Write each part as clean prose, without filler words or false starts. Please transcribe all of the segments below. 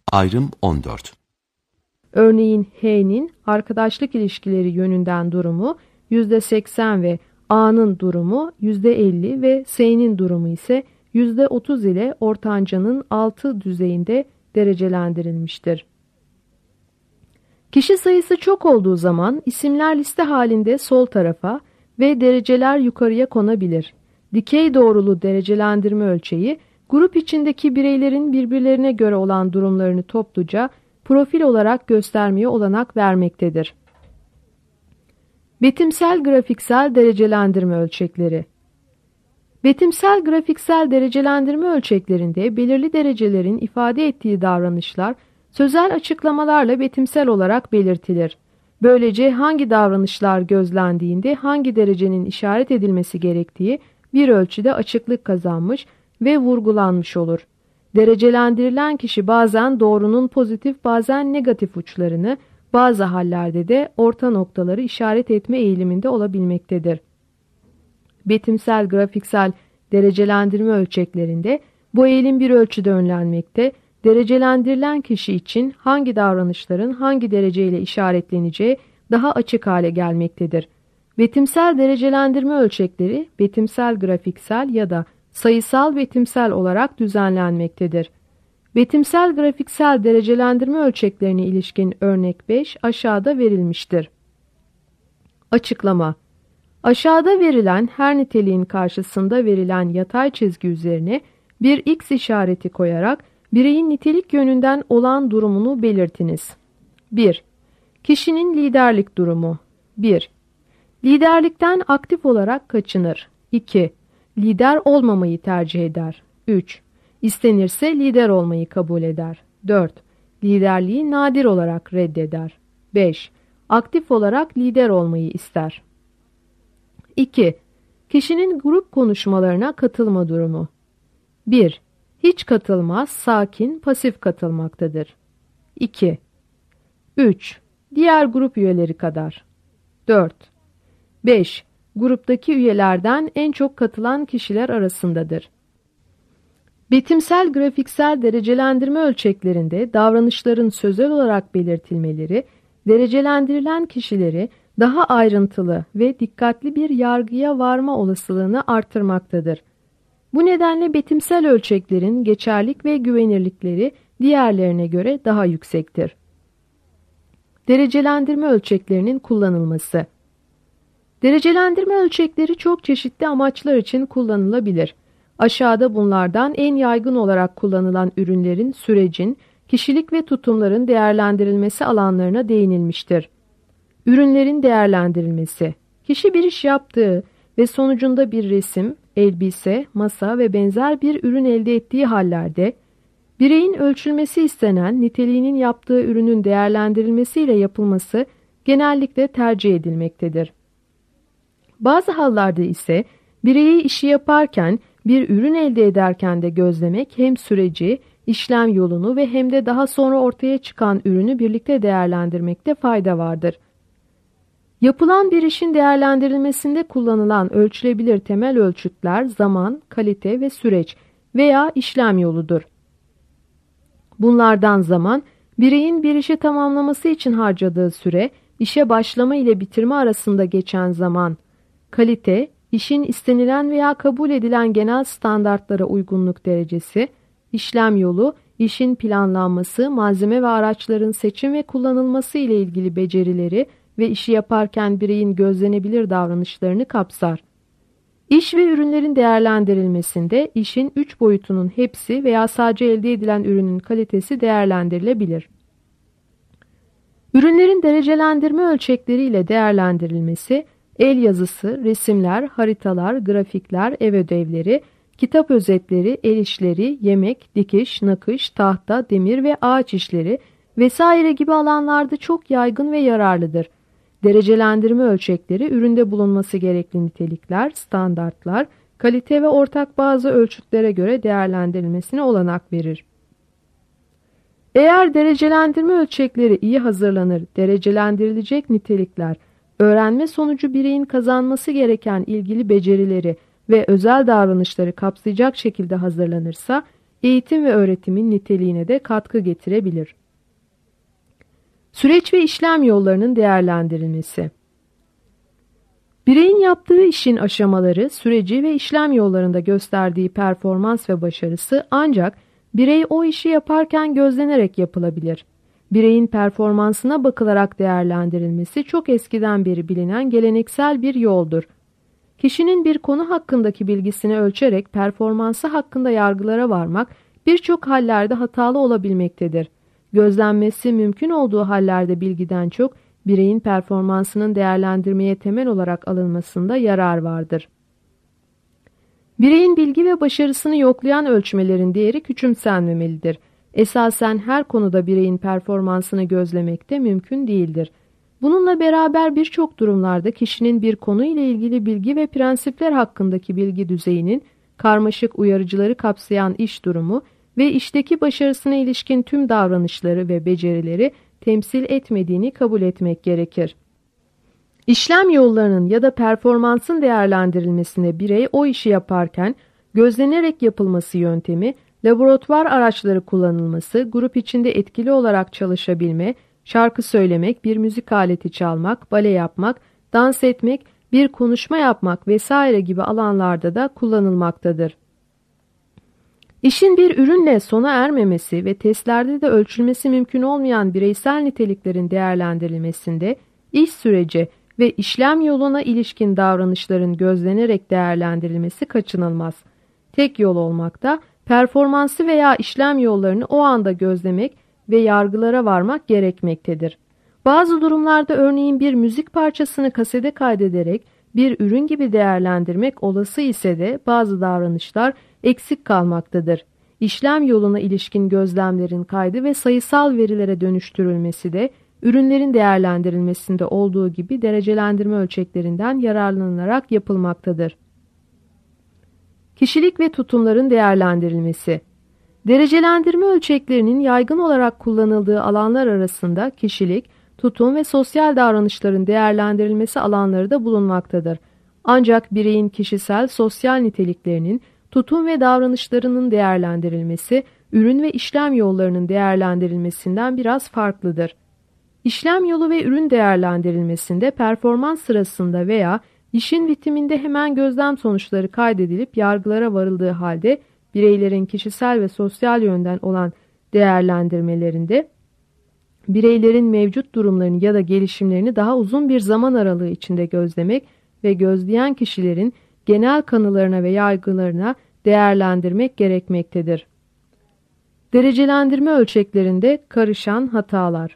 Ayrım 14. Örneğin H'nin arkadaşlık ilişkileri yönünden durumu %80 ve A'nın durumu %50 ve S'nin durumu ise %30 ile ortancanın 6 düzeyinde derecelendirilmiştir. Kişi sayısı çok olduğu zaman isimler liste halinde sol tarafa ve dereceler yukarıya konabilir. Dikey doğrulu derecelendirme ölçeği, grup içindeki bireylerin birbirlerine göre olan durumlarını topluca profil olarak göstermeye olanak vermektedir. Betimsel grafiksel derecelendirme ölçekleri. Betimsel grafiksel derecelendirme ölçeklerinde belirli derecelerin ifade ettiği davranışlar sözel açıklamalarla betimsel olarak belirtilir. Böylece hangi davranışlar gözlendiğinde hangi derecenin işaret edilmesi gerektiği bir ölçüde açıklık kazanmış ve vurgulanmış olur. Derecelendirilen kişi bazen doğrunun pozitif bazen negatif uçlarını, bazı hallerde de orta noktaları işaret etme eğiliminde olabilmektedir. Betimsel grafiksel derecelendirme ölçeklerinde bu eğilim bir ölçüde önlenmekte, derecelendirilen kişi için hangi davranışların hangi dereceyle işaretleneceği daha açık hale gelmektedir. Betimsel derecelendirme ölçekleri betimsel grafiksel ya da sayısal betimsel olarak düzenlenmektedir. Betimsel grafiksel derecelendirme ölçeklerine ilişkin örnek 5 aşağıda verilmiştir. Açıklama: Aşağıda verilen her niteliğin karşısında verilen yatay çizgi üzerine bir X işareti koyarak bireyin nitelik yönünden olan durumunu belirtiniz. 1. Kişinin liderlik durumu. 1. Liderlikten aktif olarak kaçınır. 2. Lider olmamayı tercih eder. 3. İstenirse lider olmayı kabul eder. 4. Liderliği nadir olarak reddeder. 5. Aktif olarak lider olmayı ister. 2. Kişinin grup konuşmalarına katılma durumu. 1. Hiç katılmaz, sakin, pasif katılmaktadır. 2. 3. Diğer grup üyeleri kadar. 4. 5. Gruptaki üyelerden en çok katılan kişiler arasındadır. Betimsel grafiksel derecelendirme ölçeklerinde davranışların sözel olarak belirtilmeleri, derecelendirilen kişileri daha ayrıntılı ve dikkatli bir yargıya varma olasılığını artırmaktadır. Bu nedenle betimsel ölçeklerin geçerlilik ve güvenirlikleri diğerlerine göre daha yüksektir. Derecelendirme ölçeklerinin kullanılması. Derecelendirme ölçekleri çok çeşitli amaçlar için kullanılabilir. Aşağıda bunlardan en yaygın olarak kullanılan ürünlerin, sürecin, kişilik ve tutumların değerlendirilmesi alanlarına değinilmiştir. Ürünlerin değerlendirilmesi. Kişi bir iş yaptığı ve sonucunda bir resim, elbise, masa ve benzer bir ürün elde ettiği hallerde, bireyin ölçülmesi istenen niteliğinin yaptığı ürünün değerlendirilmesiyle yapılması genellikle tercih edilmektedir. Bazı hallarda ise bireyi işi yaparken bir ürün elde ederken de gözlemek hem süreci, işlem yolunu ve hem de daha sonra ortaya çıkan ürünü birlikte değerlendirmekte fayda vardır. Yapılan bir işin değerlendirilmesinde kullanılan ölçülebilir temel ölçütler zaman, kalite ve süreç veya işlem yoludur. Bunlardan zaman, bireyin bir işi tamamlaması için harcadığı süre, işe başlama ile bitirme arasında geçen zaman, kalite, işin istenilen veya kabul edilen genel standartlara uygunluk derecesi, işlem yolu, işin planlanması, malzeme ve araçların seçim ve kullanılması ile ilgili becerileri ve işi yaparken bireyin gözlenebilir davranışlarını kapsar. İş ve ürünlerin değerlendirilmesinde işin 3 boyutunun hepsi veya sadece elde edilen ürünün kalitesi değerlendirilebilir. Ürünlerin derecelendirme ölçekleriyle değerlendirilmesi, el yazısı, resimler, haritalar, grafikler, ev ödevleri, kitap özetleri, el işleri, yemek, dikiş, nakış, tahta, demir ve ağaç işleri vesaire gibi alanlarda çok yaygın ve yararlıdır. Derecelendirme ölçekleri, üründe bulunması gerekli nitelikler, standartlar, kalite ve ortak bazı ölçütlere göre değerlendirilmesine olanak verir. Eğer derecelendirme ölçekleri iyi hazırlanır, derecelendirilecek nitelikler, öğrenme sonucu bireyin kazanması gereken ilgili becerileri ve özel davranışları kapsayacak şekilde hazırlanırsa, eğitim ve öğretimin niteliğine de katkı getirebilir. Süreç ve işlem yollarının değerlendirilmesi. Bireyin yaptığı işin aşamaları, süreci ve işlem yollarında gösterdiği performans ve başarısı ancak birey o işi yaparken gözlenerek yapılabilir. Bireyin performansına bakılarak değerlendirilmesi çok eskiden beri bilinen geleneksel bir yoldur. Kişinin bir konu hakkındaki bilgisini ölçerek performansı hakkında yargılara varmak birçok hallerde hatalı olabilmektedir. Gözlenmesi mümkün olduğu hallerde bilgiden çok, bireyin performansının değerlendirmeye temel olarak alınmasında yarar vardır. Bireyin bilgi ve başarısını yoklayan ölçmelerin değeri küçümsenmemelidir. Esasen her konuda bireyin performansını gözlemek de mümkün değildir. Bununla beraber birçok durumlarda kişinin bir konuyla ilgili bilgi ve prensipler hakkındaki bilgi düzeyinin karmaşık uyarıcıları kapsayan iş durumu ve işteki başarısına ilişkin tüm davranışları ve becerileri temsil etmediğini kabul etmek gerekir. İşlem yollarının ya da performansın değerlendirilmesine birey o işi yaparken gözlenerek yapılması yöntemi, laboratuvar araçları kullanılması, grup içinde etkili olarak çalışabilme, şarkı söylemek, bir müzik aleti çalmak, bale yapmak, dans etmek, bir konuşma yapmak vesaire gibi alanlarda da kullanılmaktadır. İşin bir ürünle sona ermemesi ve testlerde de ölçülmesi mümkün olmayan bireysel niteliklerin değerlendirilmesinde iş süreci ve işlem yoluna ilişkin davranışların gözlenerek değerlendirilmesi kaçınılmaz. Tek yol olmakta, performansı veya işlem yollarını o anda gözlemek ve yargılara varmak gerekmektedir. Bazı durumlarda örneğin bir müzik parçasını kasede kaydederek bir ürün gibi değerlendirmek olası ise de bazı davranışlar eksik kalmaktadır. İşlem yoluna ilişkin gözlemlerin kaydı ve sayısal verilere dönüştürülmesi de ürünlerin değerlendirilmesinde olduğu gibi derecelendirme ölçeklerinden yararlanılarak yapılmaktadır. Kişilik ve tutumların değerlendirilmesi. Derecelendirme ölçeklerinin yaygın olarak kullanıldığı alanlar arasında kişilik, tutum ve sosyal davranışların değerlendirilmesi alanları da bulunmaktadır. Ancak bireyin kişisel, sosyal niteliklerinin, tutum ve davranışlarının değerlendirilmesi, ürün ve işlem yollarının değerlendirilmesinden biraz farklıdır. İşlem yolu ve ürün değerlendirilmesinde performans sırasında veya işin bitiminde hemen gözlem sonuçları kaydedilip yargılara varıldığı halde bireylerin kişisel ve sosyal yönden olan değerlendirmelerinde bireylerin mevcut durumlarını ya da gelişimlerini daha uzun bir zaman aralığı içinde gözlemek ve gözleyen kişilerin genel kanılarına ve yargılarına değerlendirmek gerekmektedir. Derecelendirme ölçeklerinde karışan hatalar.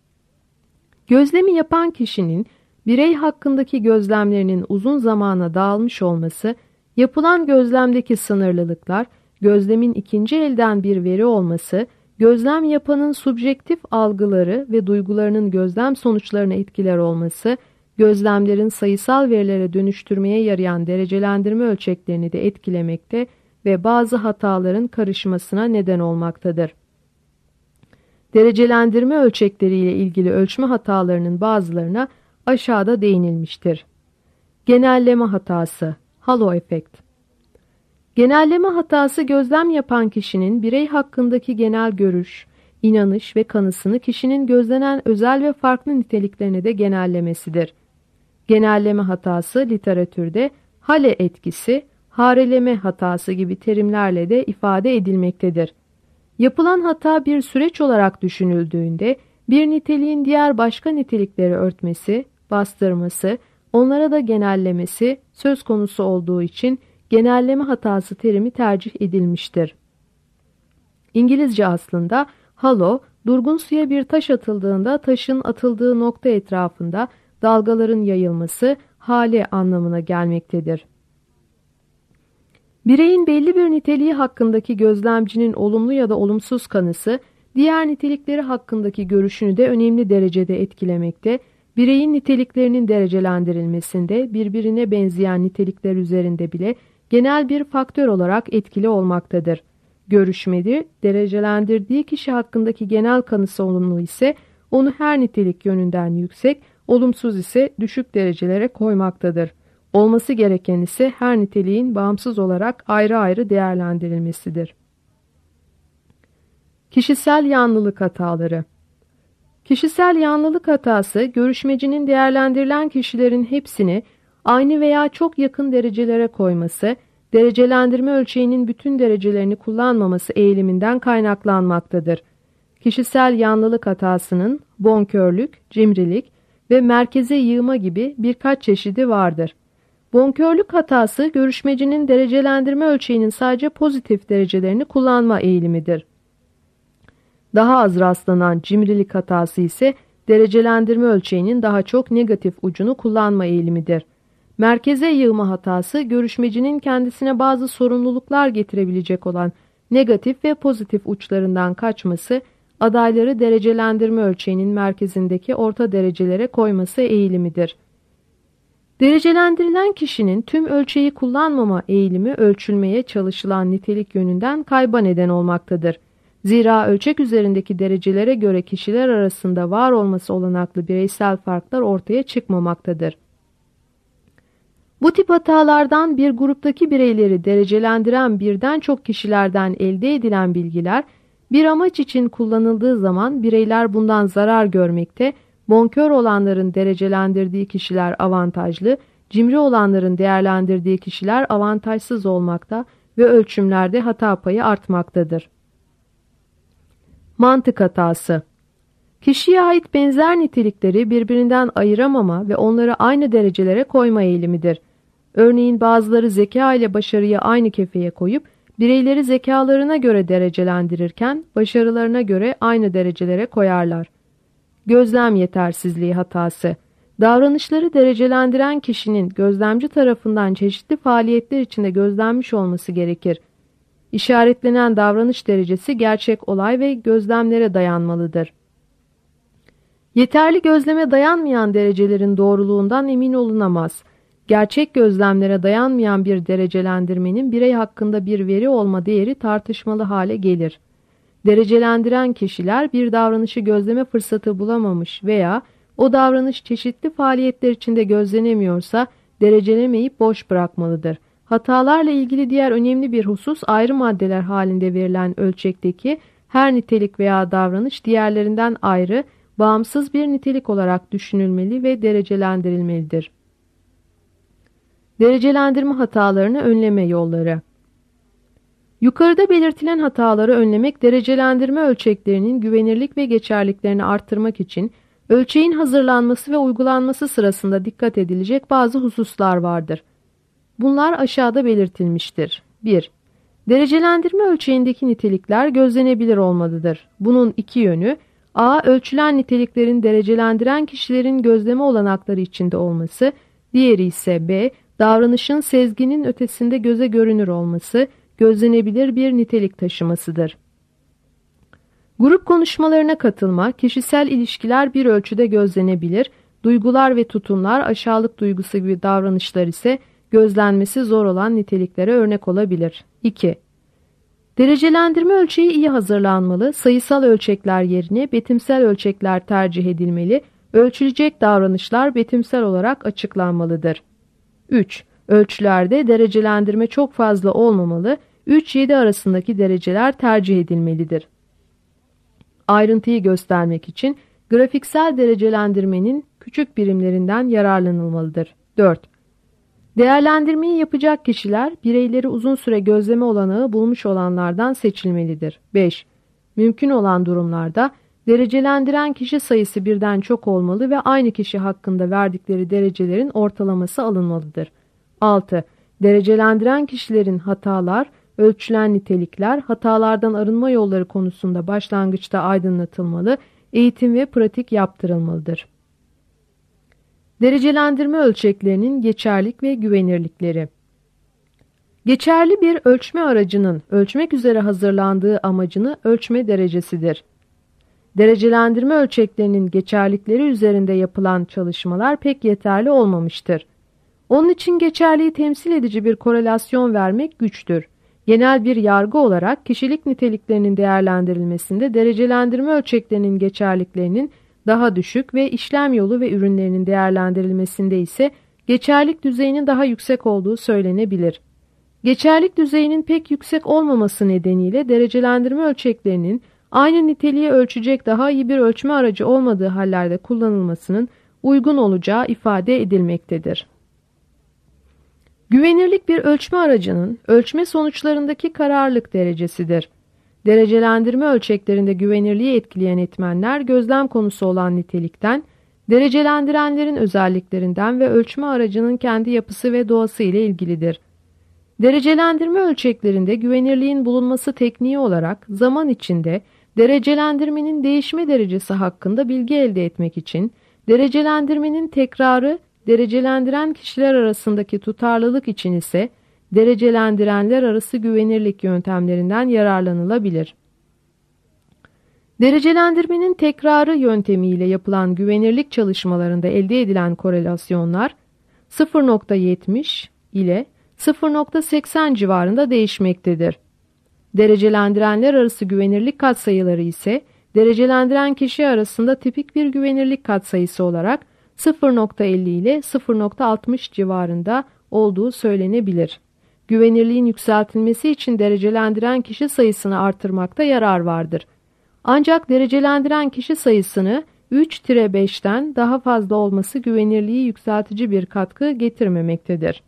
Gözlemi yapan kişinin birey hakkındaki gözlemlerinin uzun zamana dağılmış olması, yapılan gözlemdeki sınırlılıklar, gözlemin ikinci elden bir veri olması, gözlem yapanın subjektif algıları ve duygularının gözlem sonuçlarına etkiler olması, gözlemlerin sayısal verilere dönüştürmeye yarayan derecelendirme ölçeklerini de etkilemekte ve bazı hataların karışmasına neden olmaktadır. Derecelendirme ölçekleriyle ilgili ölçme hatalarının bazılarına aşağıda değinilmiştir. Genelleme hatası, halo efekt. Genelleme hatası gözlem yapan kişinin birey hakkındaki genel görüş, inanış ve kanısını kişinin gözlenen özel ve farklı niteliklerine de genellemesidir. Genelleme hatası literatürde hale etkisi, hareleme hatası gibi terimlerle de ifade edilmektedir. Yapılan hata bir süreç olarak düşünüldüğünde bir niteliğin diğer başka nitelikleri örtmesi, bastırması, onlara da genellemesi söz konusu olduğu için genelleme hatası terimi tercih edilmiştir. İngilizce aslında halo, durgun suya bir taş atıldığında taşın atıldığı nokta etrafında dalgaların yayılması, hale anlamına gelmektedir. Bireyin belli bir niteliği hakkındaki gözlemcinin olumlu ya da olumsuz kanısı, diğer nitelikleri hakkındaki görüşünü de önemli derecede etkilemekte, bireyin niteliklerinin derecelendirilmesinde birbirine benzeyen nitelikler üzerinde bile genel bir faktör olarak etkili olmaktadır. Görüşmeli, derecelendirdiği kişi hakkındaki genel kanısı olumlu ise onu her nitelik yönünden yüksek, olumsuz ise düşük derecelere koymaktadır. Olması gereken ise her niteliğin bağımsız olarak ayrı ayrı değerlendirilmesidir. Kişisel yanlılık hataları. Kişisel yanlılık hatası, görüşmecinin değerlendirilen kişilerin hepsini aynı veya çok yakın derecelere koyması, derecelendirme ölçeğinin bütün derecelerini kullanmaması eğiliminden kaynaklanmaktadır. Kişisel yanlılık hatasının bonkörlük, cimrilik ve merkeze yığma gibi birkaç çeşidi vardır. Bonkörlük hatası, görüşmecinin derecelendirme ölçeğinin sadece pozitif derecelerini kullanma eğilimidir. Daha az rastlanan cimrilik hatası ise derecelendirme ölçeğinin daha çok negatif ucunu kullanma eğilimidir. Merkeze yığma hatası, görüşmecinin kendisine bazı sorumluluklar getirebilecek olan negatif ve pozitif uçlarından kaçması, adayları derecelendirme ölçeğinin merkezindeki orta derecelere koyması eğilimidir. Derecelendirilen kişinin tüm ölçeği kullanmama eğilimi ölçülmeye çalışılan nitelik yönünden kayba neden olmaktadır. Zira ölçek üzerindeki derecelere göre kişiler arasında var olması olanaklı bireysel farklar ortaya çıkmamaktadır. Bu tip hatalardan bir gruptaki bireyleri derecelendiren birden çok kişilerden elde edilen bilgiler, bir amaç için kullanıldığı zaman bireyler bundan zarar görmekte, bonkör olanların derecelendirdiği kişiler avantajlı, cimri olanların değerlendirdiği kişiler avantajsız olmakta ve ölçümlerde hata payı artmaktadır. Mantık hatası. Kişiye ait benzer nitelikleri birbirinden ayıramama ve onları aynı derecelere koyma eğilimidir. Örneğin bazıları zeka ile başarıyı aynı kefeye koyup bireyleri zekalarına göre derecelendirirken başarılarına göre aynı derecelere koyarlar. Gözlem yetersizliği hatası. Davranışları derecelendiren kişinin gözlemci tarafından çeşitli faaliyetler içinde gözlenmiş olması gerekir. İşaretlenen davranış derecesi gerçek olay ve gözlemlere dayanmalıdır. Yeterli gözleme dayanmayan derecelerin doğruluğundan emin olunamaz. Gerçek gözlemlere dayanmayan bir derecelendirmenin birey hakkında bir veri olma değeri tartışmalı hale gelir. Derecelendiren kişiler bir davranışı gözleme fırsatı bulamamış veya o davranış çeşitli faaliyetler içinde gözlenemiyorsa derecelemeyip boş bırakmalıdır. Hatalarla ilgili diğer önemli bir husus, ayrı maddeler halinde verilen ölçekteki her nitelik veya davranış diğerlerinden ayrı, bağımsız bir nitelik olarak düşünülmeli ve derecelendirilmelidir. Derecelendirme hatalarını önleme yolları. Yukarıda belirtilen hataları önlemek, derecelendirme ölçeklerinin güvenirlik ve geçerliliklerini arttırmak için ölçeğin hazırlanması ve uygulanması sırasında dikkat edilecek bazı hususlar vardır. Bunlar aşağıda belirtilmiştir. 1. Derecelendirme ölçeğindeki nitelikler gözlenebilir olmalıdır. Bunun iki yönü: A. Ölçülen niteliklerin derecelendiren kişilerin gözleme olanakları içinde olması, diğeri ise B. Davranışın sezginin ötesinde göze görünür olması, gözlenebilir bir nitelik taşımasıdır. Grup konuşmalarına katılma, kişisel ilişkiler bir ölçüde gözlenebilir, duygular ve tutumlar, aşağılık duygusu gibi davranışlar ise gözlenmesi zor olan niteliklere örnek olabilir. 2. Derecelendirme ölçeği iyi hazırlanmalı, sayısal ölçekler yerine betimsel ölçekler tercih edilmeli, ölçülecek davranışlar betimsel olarak açıklanmalıdır. 3. Ölçülerde derecelendirme çok fazla olmamalı, 3-7 arasındaki dereceler tercih edilmelidir. Ayrıntıyı göstermek için grafiksel derecelendirmenin küçük birimlerinden yararlanılmalıdır. 4. Değerlendirmeyi yapacak kişiler, bireyleri uzun süre gözleme olanağı bulmuş olanlardan seçilmelidir. 5. Mümkün olan durumlarda derecelendiren kişi sayısı birden çok olmalı ve aynı kişi hakkında verdikleri derecelerin ortalaması alınmalıdır. 6. Derecelendiren kişilerin hatalar, ölçülen nitelikler, hatalardan arınma yolları konusunda başlangıçta aydınlatılmalı, eğitim ve pratik yaptırılmalıdır. Derecelendirme ölçeklerinin geçerlilik ve güvenirlikleri. Geçerli bir ölçme aracının ölçmek üzere hazırlandığı amacını ölçme derecesidir. Derecelendirme ölçeklerinin geçerlilikleri üzerinde yapılan çalışmalar pek yeterli olmamıştır. Onun için geçerliği temsil edici bir korelasyon vermek güçtür. Genel bir yargı olarak kişilik niteliklerinin değerlendirilmesinde derecelendirme ölçeklerinin geçerliliklerinin daha düşük ve işlem yolu ve ürünlerinin değerlendirilmesinde ise geçerlilik düzeyinin daha yüksek olduğu söylenebilir. Geçerlilik düzeyinin pek yüksek olmaması nedeniyle derecelendirme ölçeklerinin aynı niteliği ölçecek daha iyi bir ölçme aracı olmadığı hallerde kullanılmasının uygun olacağı ifade edilmektedir. Güvenirlik bir ölçme aracının ölçme sonuçlarındaki kararlılık derecesidir. Derecelendirme ölçeklerinde güvenirliği etkileyen etmenler gözlem konusu olan nitelikten, derecelendirenlerin özelliklerinden ve ölçme aracının kendi yapısı ve doğası ile ilgilidir. Derecelendirme ölçeklerinde güvenirliğin bulunması tekniği olarak zaman içinde derecelendirmenin değişme derecesi hakkında bilgi elde etmek için derecelendirmenin tekrarı, derecelendiren kişiler arasındaki tutarlılık için ise derecelendirenler arası güvenirlik yöntemlerinden yararlanılabilir. Derecelendirmenin tekrarı yöntemiyle yapılan güvenirlik çalışmalarında elde edilen korelasyonlar 0,70 ile 0,80 civarında değişmektedir. Derecelendirenler arası güvenirlik katsayıları ise derecelendiren kişi arasında tipik bir güvenirlik katsayısı olarak 0,50 ile 0,60 civarında olduğu söylenebilir. Güvenirliğin yükseltilmesi için derecelendiren kişi sayısını artırmakta yarar vardır. Ancak derecelendiren kişi sayısını 3-5'ten daha fazla olması güvenirliği yükseltici bir katkı getirmemektedir.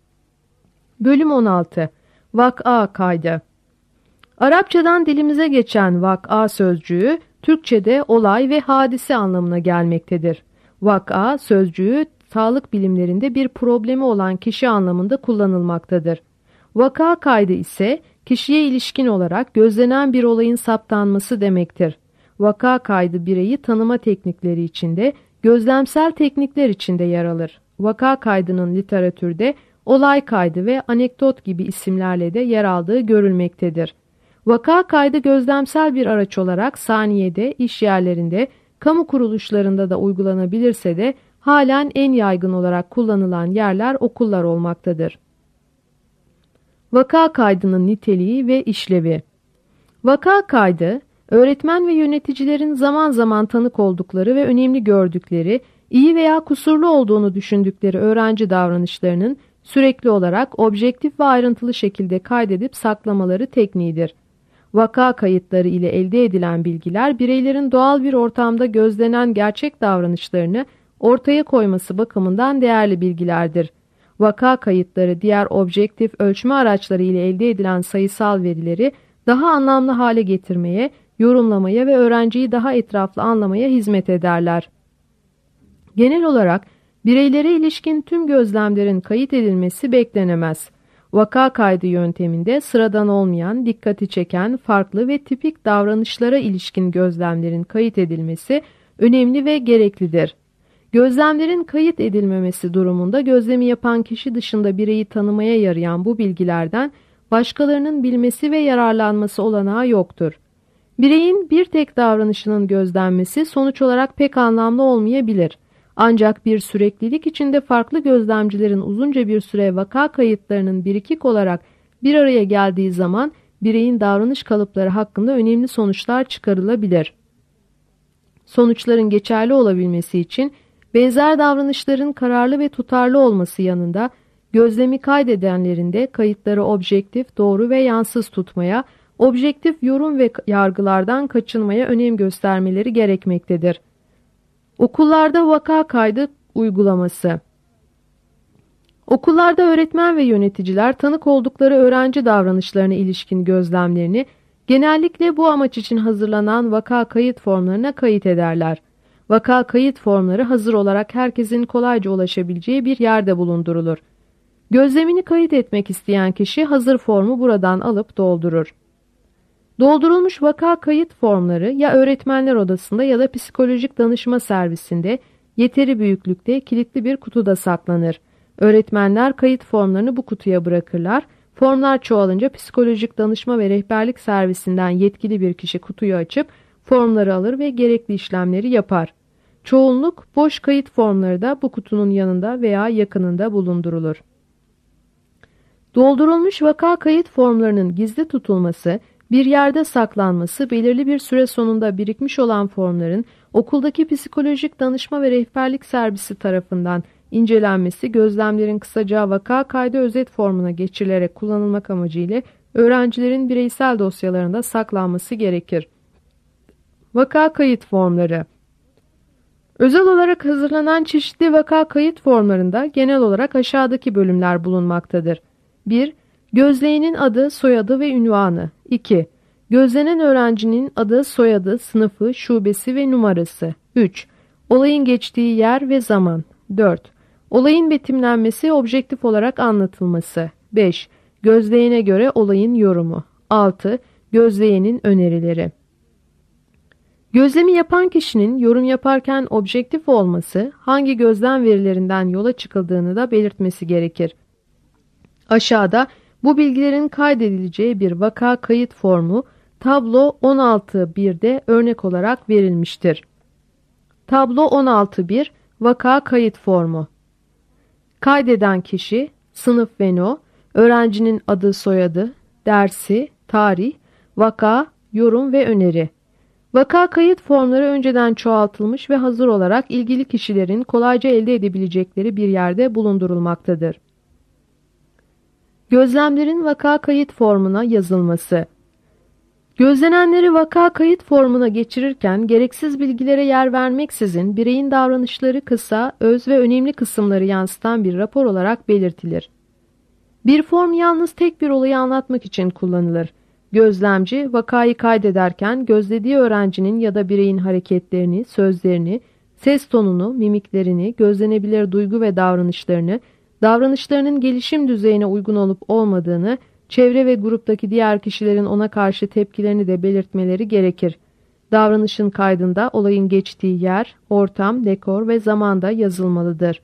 Bölüm 16. Vak'a kaydı. Arapçadan dilimize geçen vak'a sözcüğü, Türkçe'de olay ve hadise anlamına gelmektedir. Vak'a sözcüğü, sağlık bilimlerinde bir problemi olan kişi anlamında kullanılmaktadır. Vaka kaydı ise, kişiye ilişkin olarak gözlenen bir olayın saptanması demektir. Vaka kaydı bireyi tanıma teknikleri içinde, gözlemsel teknikler içinde yer alır. Vaka kaydının literatürde olay kaydı ve anekdot gibi isimlerle de yer aldığı görülmektedir. Vaka kaydı gözlemsel bir araç olarak saniyede, iş yerlerinde, kamu kuruluşlarında da uygulanabilirse de halen en yaygın olarak kullanılan yerler okullar olmaktadır. Vaka kaydının niteliği ve işlevi. Vaka kaydı, öğretmen ve yöneticilerin zaman zaman tanık oldukları ve önemli gördükleri, iyi veya kusurlu olduğunu düşündükleri öğrenci davranışlarının sürekli olarak objektif ve ayrıntılı şekilde kaydedip saklamaları tekniğidir. Vaka kayıtları ile elde edilen bilgiler, bireylerin doğal bir ortamda gözlenen gerçek davranışlarını ortaya koyması bakımından değerli bilgilerdir. Vaka kayıtları diğer objektif ölçme araçları ile elde edilen sayısal verileri daha anlamlı hale getirmeye, yorumlamaya ve öğrenciyi daha etraflı anlamaya hizmet ederler. Genel olarak bireylere ilişkin tüm gözlemlerin kayıt edilmesi beklenemez. Vaka kaydı yönteminde sıradan olmayan, dikkati çeken, farklı ve tipik davranışlara ilişkin gözlemlerin kayıt edilmesi önemli ve gereklidir. Gözlemlerin kayıt edilmemesi durumunda gözlemi yapan kişi dışında bireyi tanımaya yarayan bu bilgilerden başkalarının bilmesi ve yararlanması olanağı yoktur. Bireyin bir tek davranışının gözlenmesi sonuç olarak pek anlamlı olmayabilir. Ancak bir süreklilik içinde farklı gözlemcilerin uzunca bir süre vaka kayıtlarının birikik olarak bir araya geldiği zaman bireyin davranış kalıpları hakkında önemli sonuçlar çıkarılabilir. Sonuçların geçerli olabilmesi için benzer davranışların kararlı ve tutarlı olması yanında gözlemi kaydedenlerin de kayıtları objektif, doğru ve yansız tutmaya, objektif yorum ve yargılardan kaçınmaya önem göstermeleri gerekmektedir. Okullarda vaka kaydı uygulaması. Okullarda öğretmen ve yöneticiler tanık oldukları öğrenci davranışlarına ilişkin gözlemlerini genellikle bu amaç için hazırlanan vaka kayıt formlarına kayıt ederler. Vaka kayıt formları hazır olarak herkesin kolayca ulaşabileceği bir yerde bulundurulur. Gözlemini kayıt etmek isteyen kişi hazır formu buradan alıp doldurur. Doldurulmuş vaka kayıt formları ya öğretmenler odasında ya da psikolojik danışma servisinde yeteri büyüklükte kilitli bir kutuda saklanır. Öğretmenler kayıt formlarını bu kutuya bırakırlar. Formlar çoğalınca psikolojik danışma ve rehberlik servisinden yetkili bir kişi kutuyu açıp formları alır ve gerekli işlemleri yapar. Çoğunluk boş kayıt formları da bu kutunun yanında veya yakınında bulundurulur. Doldurulmuş vaka kayıt formlarının gizli tutulması, bir yerde saklanması, belirli bir süre sonunda birikmiş olan formların okuldaki psikolojik danışma ve rehberlik servisi tarafından incelenmesi, gözlemlerin kısaca vaka kaydı özet formuna geçirilerek kullanılmak amacıyla öğrencilerin bireysel dosyalarında saklanması gerekir. Vaka kayıt formları. Özel olarak hazırlanan çeşitli vaka kayıt formlarında genel olarak aşağıdaki bölümler bulunmaktadır. 1. Gözleyenin adı, soyadı ve ünvanı. 2. Gözlenen öğrencinin adı, soyadı, sınıfı, şubesi ve numarası. 3. Olayın geçtiği yer ve zaman. 4. Olayın betimlenmesi, objektif olarak anlatılması. 5. Gözleyene göre olayın yorumu. 6. Gözleyenin önerileri. Gözlemi yapan kişinin yorum yaparken objektif olması, hangi gözlem verilerinden yola çıkıldığını da belirtmesi gerekir. Aşağıda bu bilgilerin kaydedileceği bir vaka kayıt formu tablo 16.1'de örnek olarak verilmiştir. Tablo 16.1 vaka kayıt formu. Kaydeden kişi, sınıf ve no, öğrencinin adı, soyadı, dersi, tarih, vaka, yorum ve öneri. Vaka kayıt formları önceden çoğaltılmış ve hazır olarak ilgili kişilerin kolayca elde edebilecekleri bir yerde bulundurulmaktadır. Gözlemlerin vaka kayıt formuna yazılması. Gözlenenleri vaka kayıt formuna geçirirken gereksiz bilgilere yer vermeksizin bireyin davranışları kısa, öz ve önemli kısımları yansıtan bir rapor olarak belirtilir. Bir form yalnız tek bir olayı anlatmak için kullanılır. Gözlemci vakayı kaydederken gözlediği öğrencinin ya da bireyin hareketlerini, sözlerini, ses tonunu, mimiklerini, gözlenebilir duygu ve davranışlarını, davranışlarının gelişim düzeyine uygun olup olmadığını, çevre ve gruptaki diğer kişilerin ona karşı tepkilerini de belirtmeleri gerekir. Davranışın kaydında olayın geçtiği yer, ortam, dekor ve zaman da yazılmalıdır.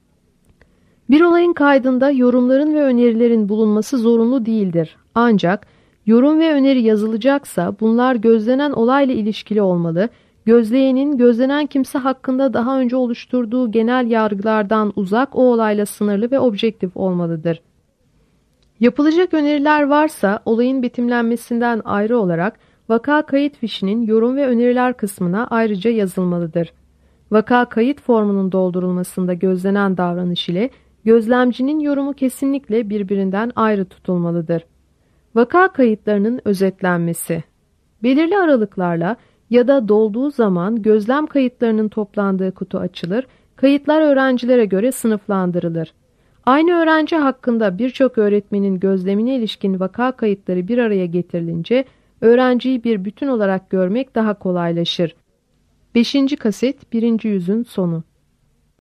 Bir olayın kaydında yorumların ve önerilerin bulunması zorunlu değildir. Ancak yorum ve öneri yazılacaksa bunlar gözlenen olayla ilişkili olmalı, gözleyenin gözlenen kimse hakkında daha önce oluşturduğu genel yargılardan uzak, o olayla sınırlı ve objektif olmalıdır. Yapılacak öneriler varsa olayın betimlenmesinden ayrı olarak vaka kayıt fişinin yorum ve öneriler kısmına ayrıca yazılmalıdır. Vaka kayıt formunun doldurulmasında gözlenen davranış ile gözlemcinin yorumu kesinlikle birbirinden ayrı tutulmalıdır. Vaka kayıtlarının özetlenmesi. Belirli aralıklarla ya da dolduğu zaman gözlem kayıtlarının toplandığı kutu açılır, kayıtlar öğrencilere göre sınıflandırılır. Aynı öğrenci hakkında birçok öğretmenin gözlemine ilişkin vaka kayıtları bir araya getirilince öğrenciyi bir bütün olarak görmek daha kolaylaşır. 5. kaset 1. yüzün sonu.